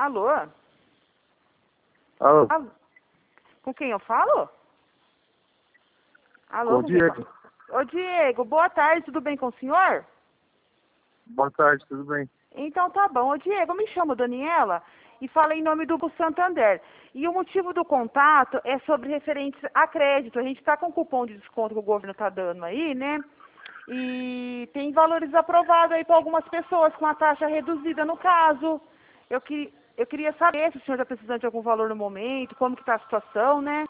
Alô? Alô, Alô? Com quem eu falo? Alô, com o com quem eu Diego. falo? Ô, Diego, boa tarde, tudo bem com o senhor? Boa tarde, tudo bem? Então tá bom. Ô, Diego, eu me chamo Daniela e falo em nome do Banco Santander. E o motivo do contato é sobre referentes a crédito. A gente está com cupom de desconto que o governo está dando aí, né? E tem valores aprovados aí para algumas pessoas com a taxa reduzida no caso. Eu queria saber se o senhor está precisando de algum valor no momento, como que está a situação, né?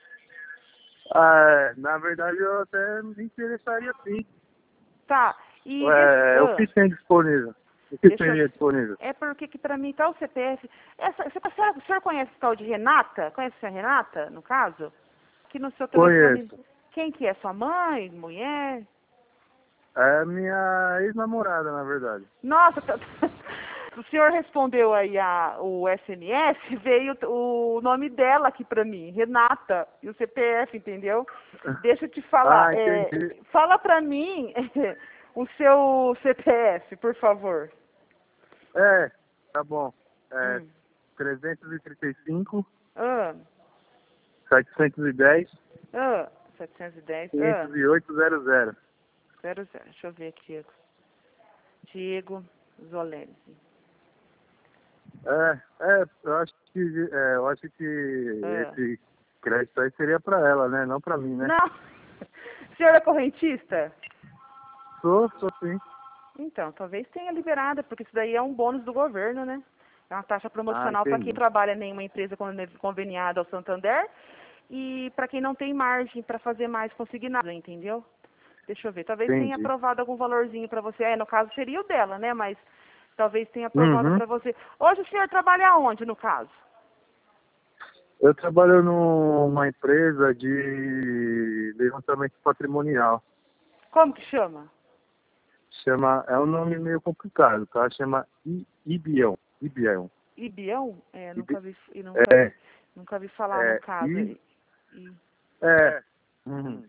Na verdade eu até me interessaria sim. Tá. E deixa, O que tem disponível? O que deixa eu... teria disponível? É porque que para mim tá o CPF. O senhor conhece o tal de Renata? Conhece a Renata, no caso? Que no seu telefone. Conheço. Quem que é? Sua mãe? Mulher? É minha ex-namorada, na verdade. Nossa, o senhor respondeu aí o SMS, veio o nome dela aqui pra mim, Renata, e o CPF, entendeu? Deixa eu te falar, Entendi. fala pra mim o seu CPF, por favor. Tá bom. É Hum. 335, Ah, 710, 710, 508, 00. 00. Deixa eu ver aqui. Diego Zolense. Eu acho que esse crédito aí seria pra ela, né? Não pra mim, né? Não, o senhor é correntista? Sou sim. Então, talvez tenha liberada, porque isso daí é um bônus do governo, né? É uma taxa promocional para quem Entendi. trabalha em uma empresa conveniada ao Santander e para quem não tem margem para fazer mais consignado, entendeu? Deixa eu ver, talvez tenha Entendi. aprovado algum valorzinho para você. No caso seria o dela, né? Mas talvez tenha aprovado Uhum. para você. Hoje o senhor trabalha onde, no caso? Eu trabalho numa empresa de levantamento patrimonial. Como que chama? É um nome meio complicado, tá? Chama Ibião. Ibião. Ibião? Ibi, Nunca é, vi, nunca vi falar no é, caso. I, I- é. Uhum.